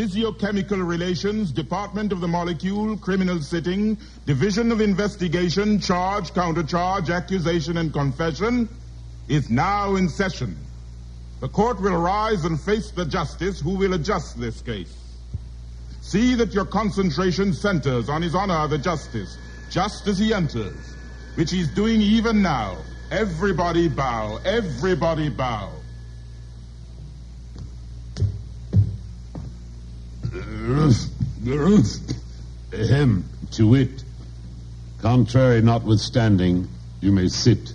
Physiochemical Relations, Department of the Molecule, Criminal Sitting, Division of Investigation, Charge, Countercharge, Accusation, and Confession is now in session. The court will rise and face the justice who will adjust this case. See that your concentration centers on His Honor the Justice, just as he enters, which he's doing even now. Everybody bow, everybody bow. Ahem, to wit. Contrary notwithstanding, you may sit.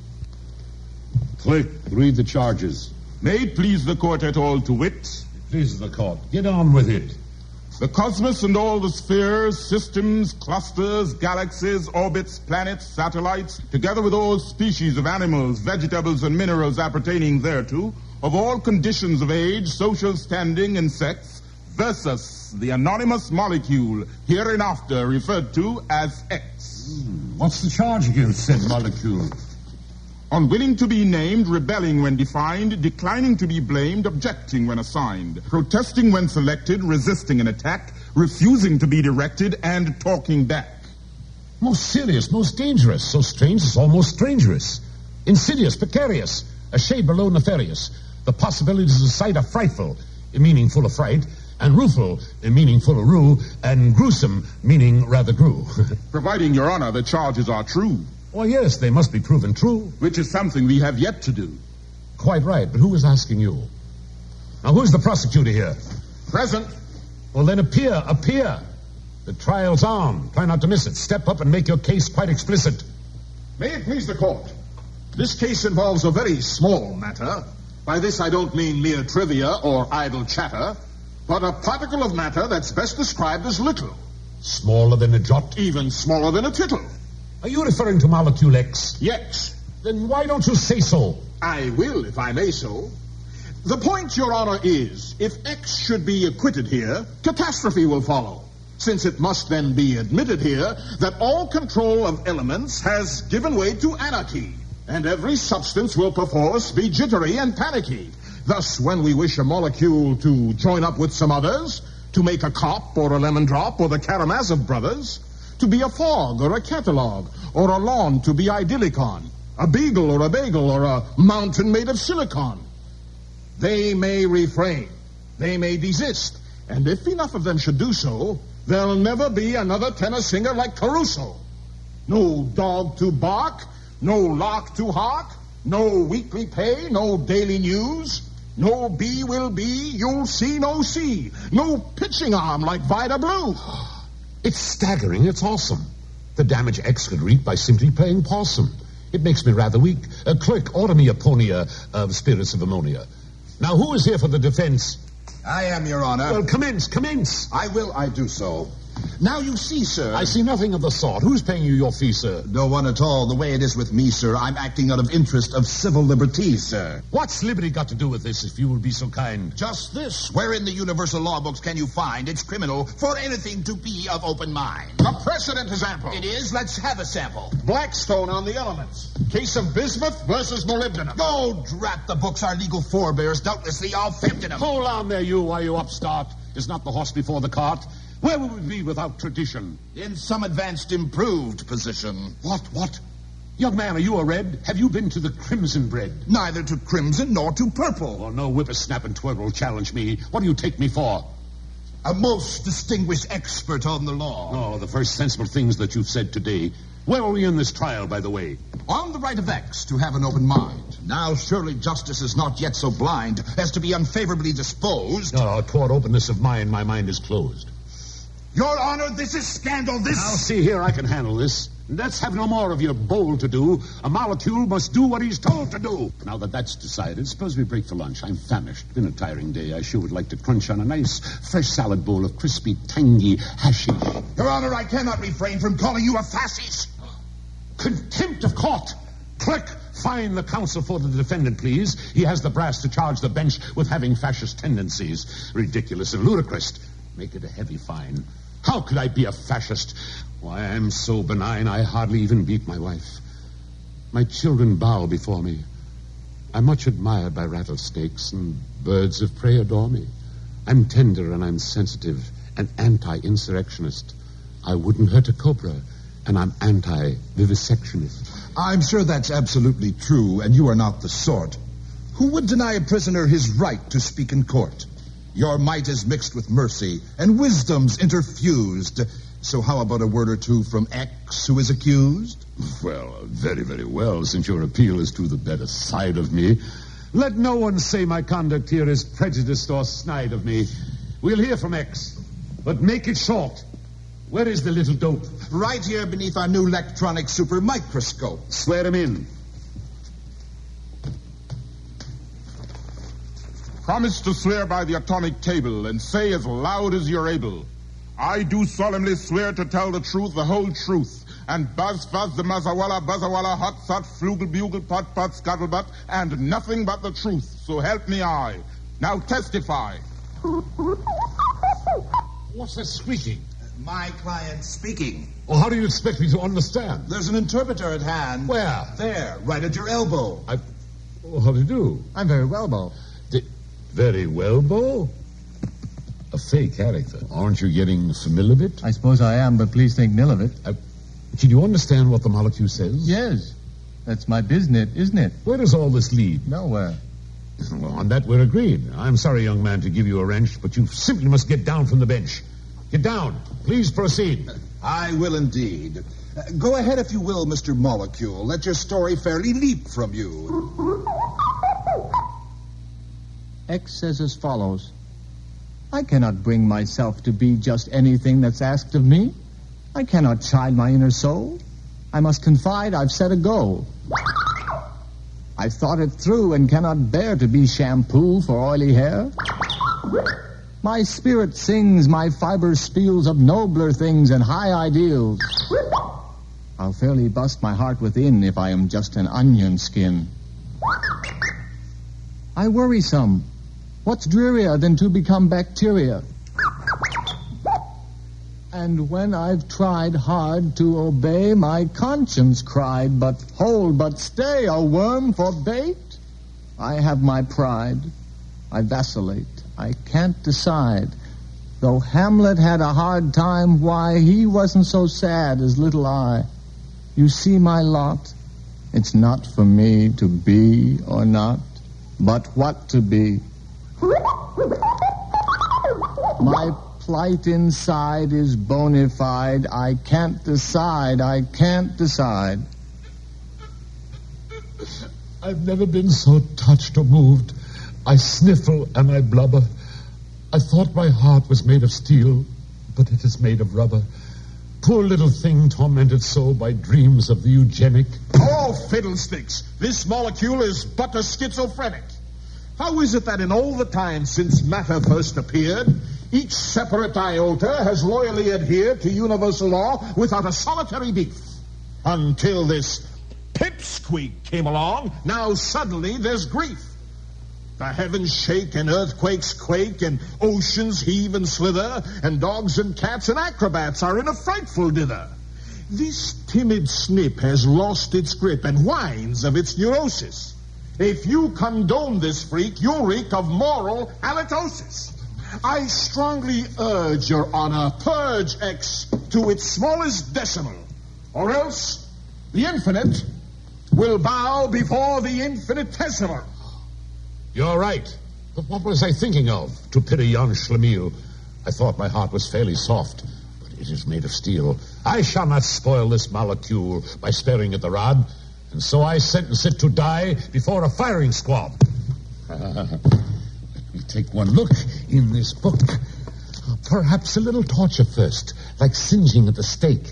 Clerk, read the charges. May it please the court at all to wit. It pleases the court. Get on with it. The cosmos and all the spheres, systems, clusters, galaxies, orbits, planets, satellites, together with all species of animals, vegetables, and minerals appertaining thereto, of all conditions of age, social standing, and sex, versus the anonymous molecule, hereinafter referred to as X. What's the charge against said molecule? Unwilling to be named, rebelling when defined, declining to be blamed, objecting when assigned, protesting when selected, resisting an attack, refusing to be directed, and talking back. Most serious, most dangerous, so strange it's almost strangerous. Insidious, precarious, a shade below nefarious. The possibilities of sight are frightful, meaning full of fright, and rueful, meaning full of rue, and gruesome, meaning rather grew. Providing, Your Honor, the charges are true. Oh, yes, they must be proven true. Which is something we have yet to do. Quite right, but who is asking you? Now, who's the prosecutor here? Present. Well, then appear. The trial's on. Try not to miss it. Step up and make your case quite explicit. May it please the court. This case involves a very small matter. By this I don't mean mere trivia or idle chatter, but a particle of matter that's best described as little. Smaller than a jot? Even smaller than a tittle. Are you referring to molecule X? Yes. Then why don't you say so? I will, if I may so. The point, Your Honor, is if X should be acquitted here, catastrophe will follow, since it must then be admitted here that all control of elements has given way to anarchy, and every substance will perforce be jittery and panicky. Thus, when we wish a molecule to join up with some others, to make a cop or a lemon drop or the Karamazov brothers, to be a fog or a catalog, or a lawn to be idyllicon, a beagle or a bagel or a mountain made of silicon. They may refrain, they may desist, and if enough of them should do so, there'll never be another tenor singer like Caruso. No dog to bark, no lark to hark, no weekly pay, no daily news, no B will be, you'll see no C, no pitching arm like Vida Blue. It's staggering. It's awesome. The damage X could reap by simply playing possum. It makes me rather weak. Clerk, order me a pony of spirits of ammonia. Now, who is here for the defense? I am, Your Honor. Well, commence. I do so. Now, you see, sir... I see nothing of the sort. Who's paying you your fee, sir? No one at all. The way it is with me, sir, I'm acting out of interest of civil liberties, sir. What's liberty got to do with this, if you will be so kind? Just this. Where in the universal law books can you find it's criminal for anything to be of open mind? A precedent is ample. It is? Let's have a sample. Blackstone on the elements. Case of bismuth versus molybdenum. Oh, drat the books. Our legal forebears doubtlessly all fibbed in them. Hold on there, you upstart. Is not the horse before the cart? Where would we be without tradition? In some advanced, improved position. What? Young man, are you a red? Have you been to the crimson bread? Neither to crimson nor to purple. Oh, no whippersnap and twirl will challenge me. What do you take me for? A most distinguished expert on the law. Oh, the first sensible things that you've said today. Where are we in this trial, by the way? On the right of X to have an open mind. Now, surely justice is not yet so blind as to be unfavorably disposed. Oh, toward openness of mind, my mind is closed. Your Honor, this is scandal. Now, see here, I can handle this. Let's have no more of your bold to do. A molecule must do what he's told to do. Now that that's decided, suppose we break for lunch. I'm famished. Been a tiring day. I sure would like to crunch on a nice, fresh salad bowl of crispy, tangy hashish. Your Honor, I cannot refrain from calling you a fascist. Contempt of court. Clerk, find the counsel for the defendant, please. He has the brass to charge the bench with having fascist tendencies. Ridiculous and ludicrous. Make it a heavy fine. How could I be a fascist? Why, I'm so benign I hardly even beat my wife. My children bow before me. I'm much admired by rattlesnakes, and birds of prey adore me. I'm tender and I'm sensitive, an anti-insurrectionist. I wouldn't hurt a cobra, and I'm anti-vivisectionist. I'm sure that's absolutely true, and you are not the sort. Who would deny a prisoner his right to speak in court? Your might is mixed with mercy, and wisdom's interfused. So how about a word or two from X, who is accused? Well, very, very well, since your appeal is to the better side of me. Let no one say my conduct here is prejudiced or snide of me. We'll hear from X, but make it short. Where is the little dope? Right here beneath our new electronic super microscope. Swear him in. Promise to swear by the atomic table and say as loud as you're able. I do solemnly swear to tell the truth, the whole truth, and buzz, fuzz, the mazawalla, buzzawalla, hot, sot, flugel, bugle, pot, pot, scuttlebutt, and nothing but the truth. So help me I. Now testify. What's that squeaking? My client speaking. Well, how do you expect me to understand? There's an interpreter at hand. Where? There, right at your elbow. Well, how do you do? I'm very well, Bo. Very well, Bo. A fake character. Aren't you getting familiar with it? I suppose I am, but please think nil of it. Can you understand what the molecule says? Yes. That's my business, isn't it? Where does all this lead? Nowhere. Well, on that we're agreed. I'm sorry, young man, to give you a wrench, but you simply must get down from the bench. Get down. Please proceed. I will indeed. Go ahead, if you will, Mr. Molecule. Let your story fairly leap from you. X says as follows. I cannot bring myself to be just anything that's asked of me. I cannot chide my inner soul. I must confide I've set a goal. I've thought it through and cannot bear to be shampoo for oily hair. My spirit sings, my fibers spiels of nobler things and high ideals. I'll fairly bust my heart within if I am just an onion skin. I worry some. What's drearier than to become bacteria? And when I've tried hard to obey, my conscience cried, but hold, but stay, a worm for bait? I have my pride. I vacillate. I can't decide. Though Hamlet had a hard time, why, he wasn't so sad as little I. You see my lot? It's not for me to be or not, but what to be. My plight inside is bona fide. I can't decide. I can't decide. I've never been so touched or moved. I sniffle and I blubber. I thought my heart was made of steel, but it is made of rubber. Poor little thing tormented so by dreams of the eugenic. Oh, fiddlesticks. This molecule is but a schizophrenic. How is it that in all the time since matter first appeared, each separate iota has loyally adhered to universal law without a solitary beef? Until this pipsqueak came along, now suddenly there's grief. The heavens shake and earthquakes quake and oceans heave and slither and dogs and cats and acrobats are in a frightful dither. This timid snip has lost its grip and whines of its neurosis. If you condone this freak, you'll reek of moral halitosis. I strongly urge, Your Honor, purge X to its smallest decimal, or else the infinite will bow before the infinitesimal. You're right. But what was I thinking of, to pity yon Schlemiel? I thought my heart was fairly soft, but it is made of steel. I shall not spoil this molecule by sparing it the rod, and so I sentence it to die before a firing squad. Let me take one look in this book. Perhaps a little torture first, like singeing at the stake.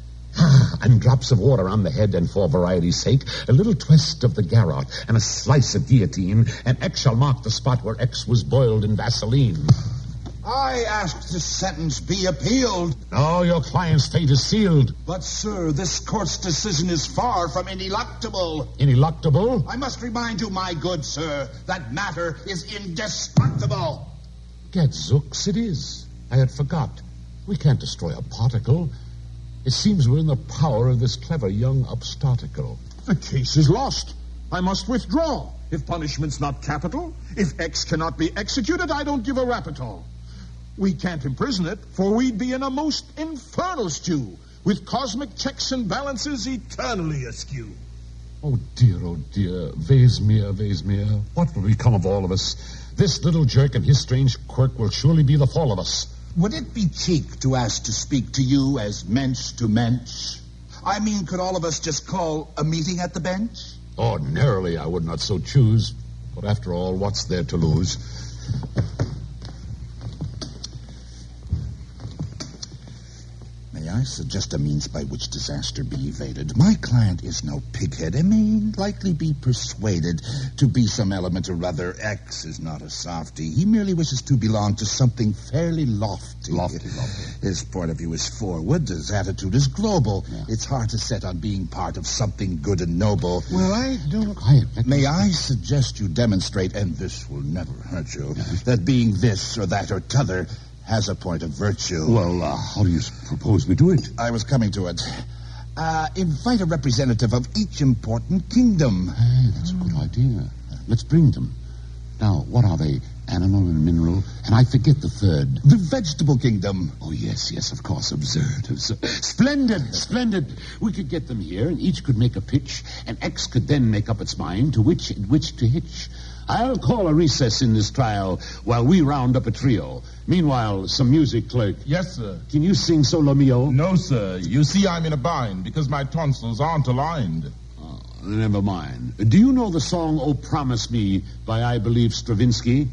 And drops of water on the head, and for variety's sake, a little twist of the garrote and a slice of guillotine, and X shall mark the spot where X was boiled in Vaseline. I ask this sentence be appealed. No, your client's fate is sealed. But, sir, this court's decision is far from ineluctable. Ineluctable? I must remind you, my good sir, that matter is indestructible. Gadzooks, it is. I had forgot. We can't destroy a particle. It seems we're in the power of this clever young upstarticle. The case is lost. I must withdraw. If punishment's not capital, if X cannot be executed, I don't give a rap at all. We can't imprison it, for we'd be in a most infernal stew, with cosmic checks and balances eternally askew. Oh, dear, Vesemir. What will become of all of us? This little jerk and his strange quirk will surely be the fall of us. Would it be cheek to ask to speak to you as mensch to mensch? I mean, could all of us just call a meeting at the bench? Ordinarily, I would not so choose. But after all, what's there to lose? May I suggest a means by which disaster be evaded? My client is no pighead and may likely be persuaded to be some element or other. X is not a softy. He merely wishes to belong to something fairly lofty. Lofty. His point of view is forward. His attitude is global. Yeah. It's hard to set on being part of something good and noble. Well, I don't... May I suggest you demonstrate, and this will never hurt you, that being this or that or t'other has a point of virtue. Well, how do you propose we do it? I was coming to it. Invite a representative of each important kingdom. Hey, that's a good idea. Let's bring them. Now, what are they? Animal and mineral? And I forget the third. The vegetable kingdom. Oh, yes, of course. Absurd. Splendid. We could get them here, and each could make a pitch, and X could then make up its mind to which to hitch. I'll call a recess in this trial while we round up a trio. Meanwhile, some music, clerk. Yes, sir. Can you sing Solo Mio? No, sir. You see, I'm in a bind because my tonsils aren't aligned. Oh, never mind. Do you know the song Oh Promise Me by, I believe, Stravinsky?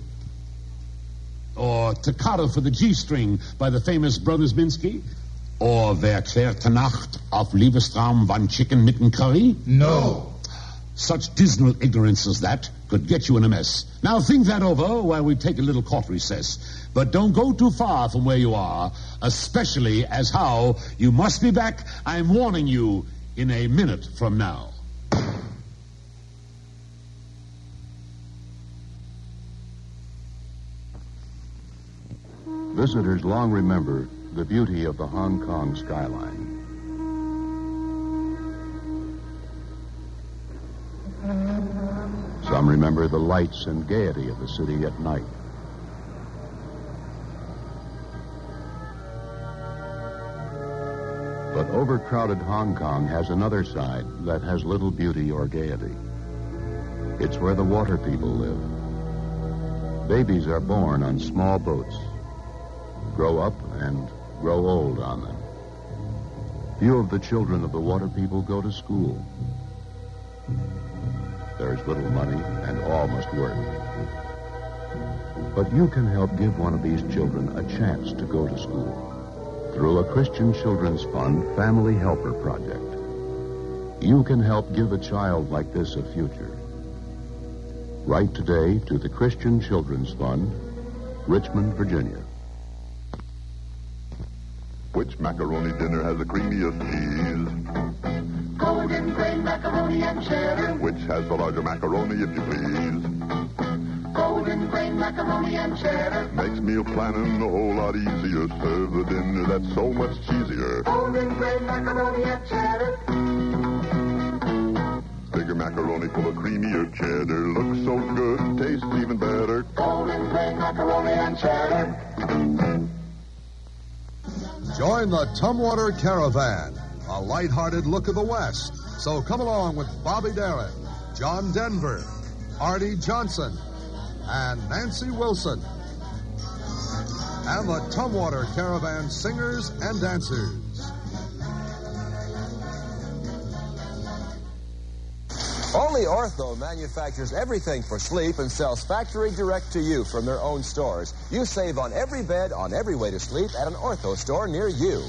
Or Toccata for the G-string by the famous Brothers Minsky? Or Wer klärte Nacht auf Liebestraum wann Chicken mitten Curry? No. Such dismal ignorance as that could get you in a mess. Now think that over while we take a little court recess. But don't go too far from where you are, especially as how you must be back, I'm warning you, in a minute from now. Visitors long remember the beauty of the Hong Kong skyline. Some remember the lights and gaiety of the city at night. But overcrowded Hong Kong has another side that has little beauty or gaiety. It's where the water people live. Babies are born on small boats, grow up and grow old on them. Few of the children of the water people go to school. There's little money, and all must work. But you can help give one of these children a chance to go to school through a Christian Children's Fund Family Helper Project. You can help give a child like this a future. Write today to the Christian Children's Fund, Richmond, Virginia. Which macaroni dinner has the creamiest cheese? Golden grain macaroni and cheddar. Which has the larger macaroni, if you please? Golden grain macaroni and cheddar. Makes meal planning a whole lot easier. Serve the dinner that's so much cheesier. Golden grain macaroni and cheddar. Bigger macaroni full of creamier cheddar. Looks so good, tastes even better. Golden grain macaroni and cheddar. Join the Tumwater Caravan, a lighthearted look of the West. So come along with Bobby Darin, John Denver, Artie Johnson, and Nancy Wilson. And the Tumwater Caravan singers and dancers. Only Ortho manufactures everything for sleep and sells factory direct to you from their own stores. You save on every bed, on every way to sleep at an Ortho store near you.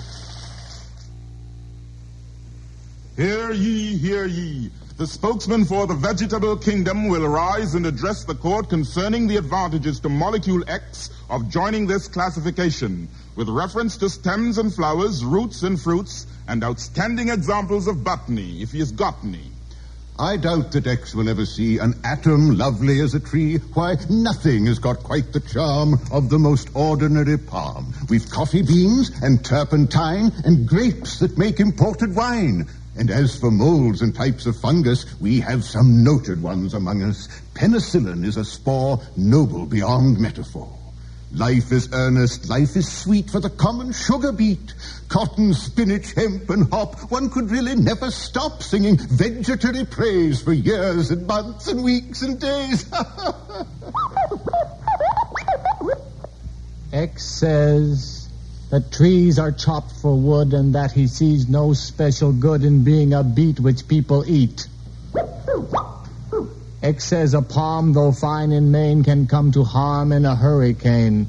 Hear ye, hear ye. The spokesman for the vegetable kingdom will rise and address the court concerning the advantages to molecule X of joining this classification, with reference to stems and flowers, roots and fruits, and outstanding examples of botany, if he has got any. I doubt that X will ever see an atom lovely as a tree. Why, nothing has got quite the charm of the most ordinary palm. We've coffee beans and turpentine and grapes that make imported wine. And as for molds and types of fungus, we have some noted ones among us. Penicillin is a spore noble beyond metaphor. Life is earnest, life is sweet for the common sugar beet. Cotton, spinach, hemp, and hop, one could really never stop singing vegetary praise for years and months and weeks and days. X says that trees are chopped for wood and that he sees no special good in being a beet which people eat. X says a palm, though fine in Maine, can come to harm in a hurricane.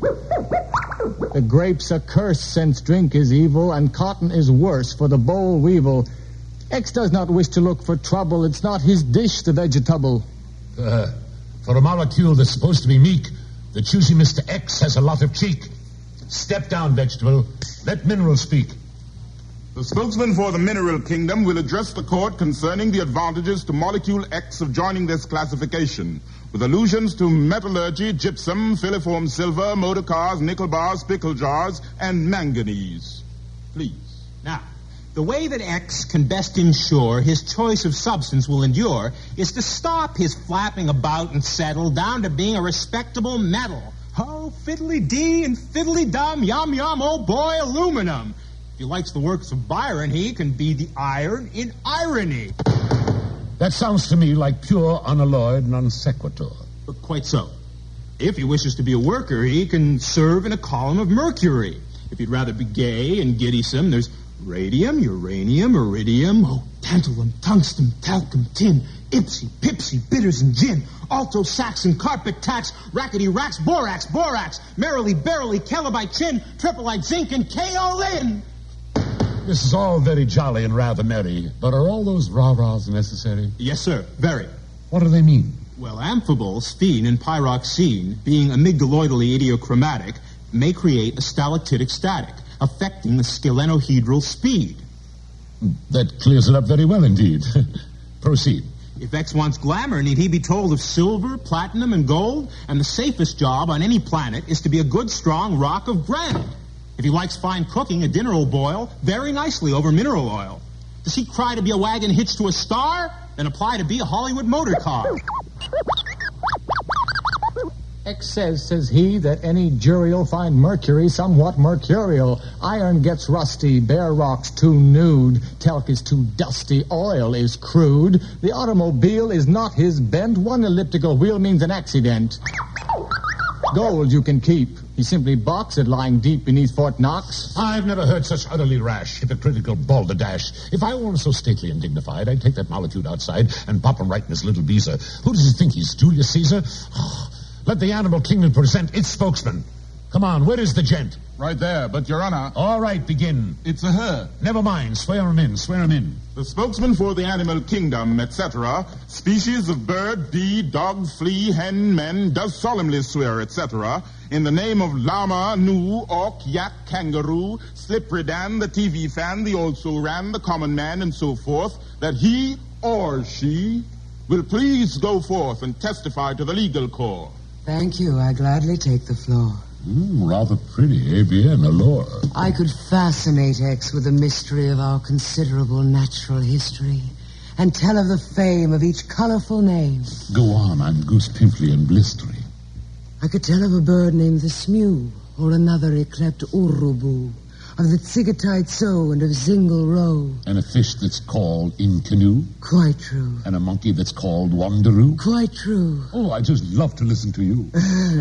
The grape's a curse since drink is evil, and cotton is worse for the boll weevil. X does not wish to look for trouble. It's not his dish, the vegetable. For a molecule that's supposed to be meek, the choosy Mr. X has a lot of cheek. Step down, vegetable. Let mineral speak. The spokesman for the mineral kingdom will address the court concerning the advantages to molecule X of joining this classification, with allusions to metallurgy, gypsum, filiform silver, motor cars, nickel bars, pickle jars, and manganese. Please. Now, the way that X can best ensure his choice of substance will endure is to stop his flapping about and settle down to being a respectable metal. Oh, fiddly-dee and fiddly-dum, yum-yum, oh boy, aluminum. If he likes the works of Byron, he can be the iron in irony. That sounds to me like pure unalloyed non sequitur. Quite so. If he wishes to be a worker, he can serve in a column of Mercury. If he'd rather be gay and giddysome, there's radium, uranium, iridium, tantalum, tungsten, talcum, tin, ipsy, pipsy, bitters and gin, alto sax and carpet tax, rackety racks, borax, merrily, barrely, kelabite chin, tripleite zinc, and kaolin. This is all very jolly and rather merry, but are all those rah-rahs necessary? Yes, sir, very. What do they mean? Well, amphibole, sphene, and pyroxene, being amygdaloidally idiochromatic, may create a stalactitic static, affecting the skelenohedral speed. That clears it up very well indeed. Proceed. If X wants glamour, need he be told of silver, platinum, and gold? And the safest job on any planet is to be a good, strong rock of granite. If he likes fine cooking, a dinner will boil very nicely over mineral oil. Does he cry to be a wagon hitched to a star? Then apply to be a Hollywood motor car. X says he, that any jury'll find mercury somewhat mercurial. Iron gets rusty, bare rock's too nude, talc is too dusty, oil is crude. The automobile is not his bent, one elliptical wheel means an accident. Gold you can keep. He simply balks at lying deep beneath Fort Knox. I've never heard such utterly rash, hypocritical balderdash. If I weren't so stately and dignified, I'd take that molecule outside and pop him right in his little beezer. Who does he think he's, Julius Caesar? Let the animal kingdom present its spokesman. Come on, where is the gent? Right there, but, Your Honor... All right, begin. It's a her. Never mind, swear him in. The spokesman for the animal kingdom, etc., species of bird, bee, dog, flea, hen, men, does solemnly swear, etc., in the name of llama, gnu, auk, yak, kangaroo, slipperydan, the TV fan, the also ran, the common man, and so forth, that he or she will please go forth and testify to the legal court. Thank you. I gladly take the floor. Rather pretty, eh bien, allure. I could fascinate X with the mystery of our considerable natural history and tell of the fame of each colorful name. Go on, I'm goose pimply and blistery. I could tell of a bird named the smew, or another yclept urubu, of the tsigatite sow and of zingle roe. And a fish that's called in canoe. Quite true. And a monkey that's called wanderoo. Quite true. Oh, I just love to listen to you.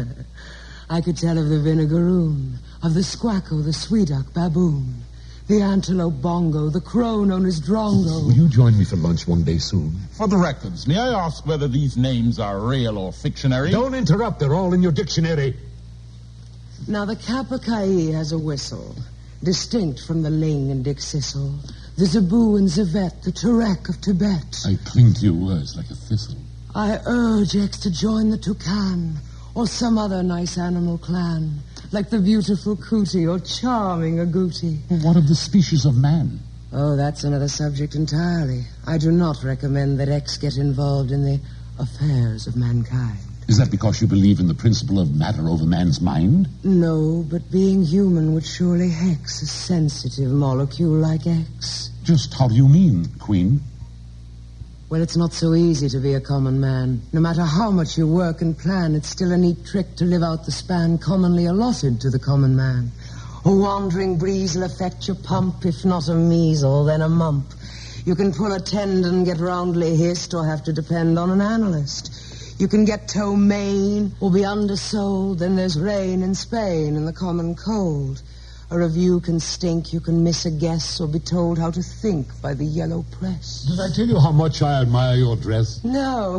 I could tell of the vinegaroon, of the squacko, the sweetuck, baboon, the antelope bongo, the crow known as drongo. Will you join me for lunch one day soon? For the records, may I ask whether these names are real or fictionary? Don't interrupt, they're all in your dictionary. Now, the Kappa-Kai has a whistle, distinct from the ling and dick-sissel, the zaboo and zavet, the turek of Tibet. I cling to your words like a thistle. I urge X to join the toucan, or some other nice animal clan, like the beautiful cootie or charming agouti. What of the species of man? Oh, that's another subject entirely. I do not recommend that X get involved in the affairs of mankind. Is that because you believe in the principle of matter over man's mind? No, but being human would surely hex a sensitive molecule like X. Just how do you mean, Queen? Well, it's not so easy to be a common man. No matter how much you work and plan, it's still a neat trick to live out the span commonly allotted to the common man. A wandering breeze will affect your pump, if not a measle, then a mump. You can pull a tendon, get roundly hissed, or have to depend on an analyst. You can get toe main, or be undersold, then there's rain in Spain and the common cold. A review can stink, you can miss a guess, or be told how to think by the yellow press. Did I tell you how much I admire your dress? No.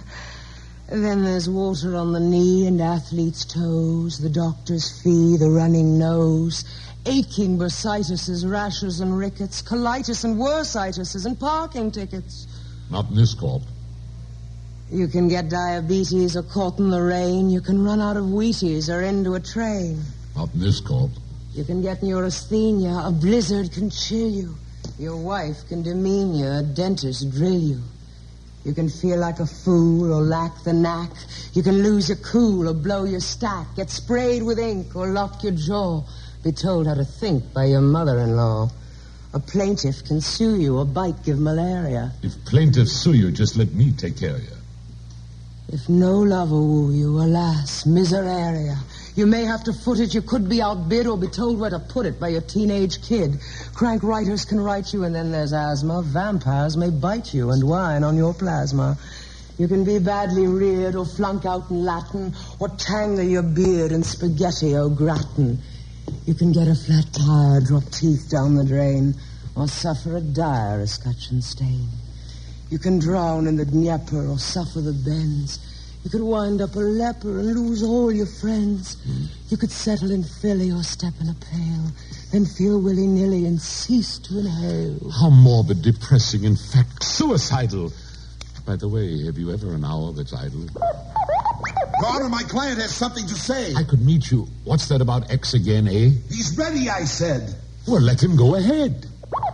Then there's water on the knee and athlete's toes, the doctor's fee, the running nose, aching bursitis, rashes and rickets, colitis and worsitis and parking tickets. Not in this corp. You can get diabetes or caught in the rain. You can run out of Wheaties or into a train. Not in this corp. You can get neurasthenia. A blizzard can chill you. Your wife can demean you. A dentist drill you. You can feel like a fool or lack the knack. You can lose your cool or blow your stack. Get sprayed with ink or lock your jaw. Be told how to think by your mother-in-law. A plaintiff can sue you. A bite give malaria. If plaintiffs sue you, just let me take care of you. If no lover woo you, alas, miseraria. You may have to foot it, you could be outbid or be told where to put it by your teenage kid. Crank writers can write you, and then there's asthma. Vampires may bite you and whine on your plasma. You can be badly reared or flunk out in Latin or tangle your beard in spaghetti au gratin. You can get a flat tire, drop teeth down the drain, or suffer a dire escutcheon stain. You can drown in the Dnieper or suffer the bends. You could wind up a leper and lose all your friends. You could settle in Philly or step in a pail, then feel willy-nilly and cease to inhale. How morbid, depressing, in fact, suicidal. By the way, have you ever an hour that's idle? Your Honor, my client has something to say. I could meet you. What's that about X again, eh? He's ready, I said. Well, let him go ahead.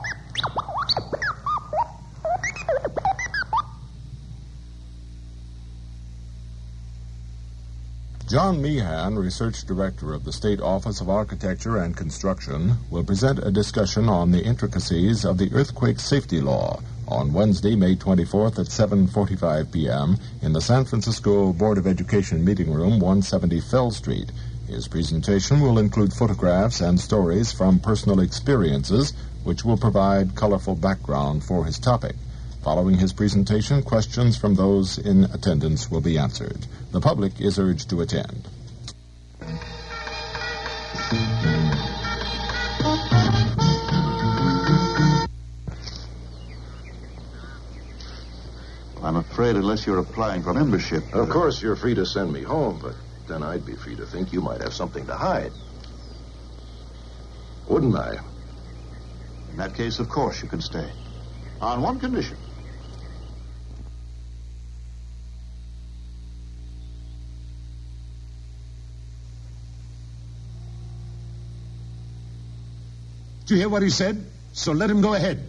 John Meehan, Research Director of the State Office of Architecture and Construction, will present a discussion on the intricacies of the earthquake safety law on Wednesday, May 24th at 7:45 p.m. in the San Francisco Board of Education Meeting Room, 170 Fell Street. His presentation will include photographs and stories from personal experiences, which will provide colorful background for his topic. Following his presentation, questions from those in attendance will be answered. The public is urged to attend. I'm afraid unless you're applying for membership... Of course, you're free to send me home, but then I'd be free to think you might have something to hide. Wouldn't I? In that case, of course, you can stay. On one condition. Did you hear what he said? So let him go ahead.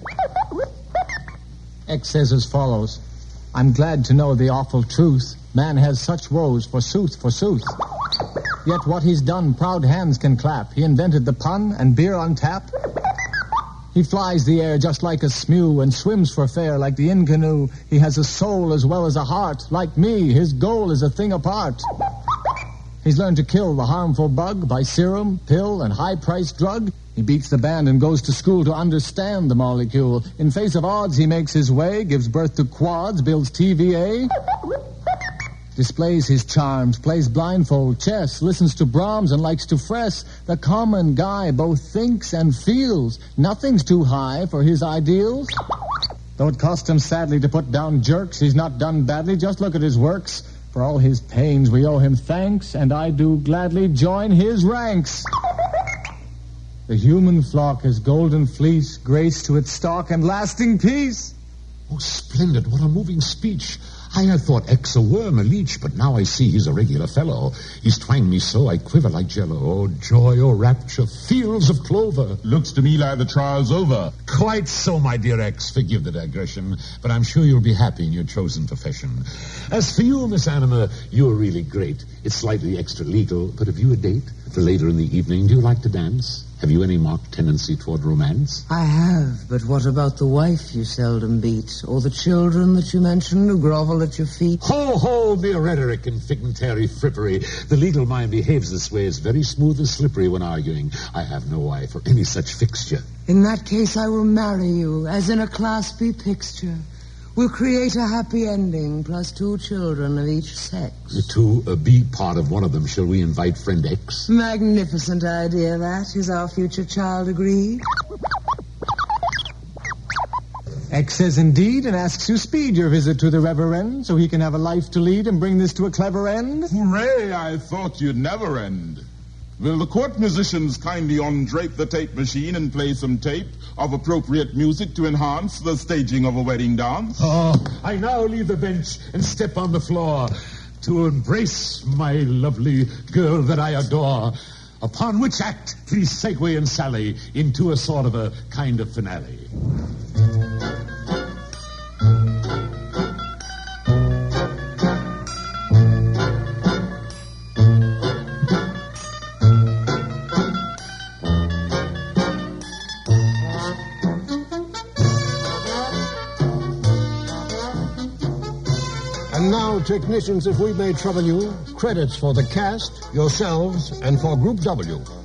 X says as follows. I'm glad to know the awful truth. Man has such woes, forsooth, forsooth. Yet what he's done, proud hands can clap. He invented the pun and beer on tap. He flies the air just like a smew and swims for fare like the Inconnu. He has a soul as well as a heart. Like me, his goal is a thing apart. He's learned to kill the harmful bug by serum, pill, and high-priced drug. He beats the band and goes to school to understand the molecule. In face of odds, he makes his way, gives birth to quads, builds TVA, displays his charms, plays blindfold chess, listens to Brahms and likes to fress. The common guy both thinks and feels. Nothing's too high for his ideals. Though it cost him sadly to put down jerks, he's not done badly. Just look at his works. For all his pains, we owe him thanks, and I do gladly join his ranks. The human flock is golden fleece, grace to its stalk and lasting peace. Oh, splendid. What a moving speech. I had thought X a worm, a leech, but now I see he's a regular fellow. He's twanged me so I quiver like jello. Oh, joy, oh, rapture, fields of clover. Looks to me like the trial's over. Quite so, my dear X. Forgive the digression, but I'm sure you'll be happy in your chosen profession. As for you, Miss Anima, you're really great. It's slightly extra legal, but have you a date for later in the evening? Do you like to dance? Have you any marked tendency toward romance? I have, but what about the wife you seldom beat? Or the children that you mentioned who grovel at your feet? Ho, ho, mere rhetoric and figmentary frippery. The legal mind behaves this way. It's very smooth and slippery when arguing. I have no eye for any such fixture. In that case, I will marry you, as in a Class B picture. We'll create a happy ending, plus 2 children of each sex. To be part of one of them, shall we invite friend X? Magnificent idea, that. Is our future child agreed? X says indeed and asks you speed your visit to the Reverend so he can have a life to lead and bring this to a clever end. Hooray, I thought you'd never end. Will the court musicians kindly undrape the tape machine and play some tape of appropriate music to enhance the staging of a wedding dance? Oh, I now leave the bench and step on the floor to embrace my lovely girl that I adore. Upon which act, please segue and sally into a sort of a kind of finale. And now, technicians, if we may trouble you, credits for the cast, yourselves, and for Group W.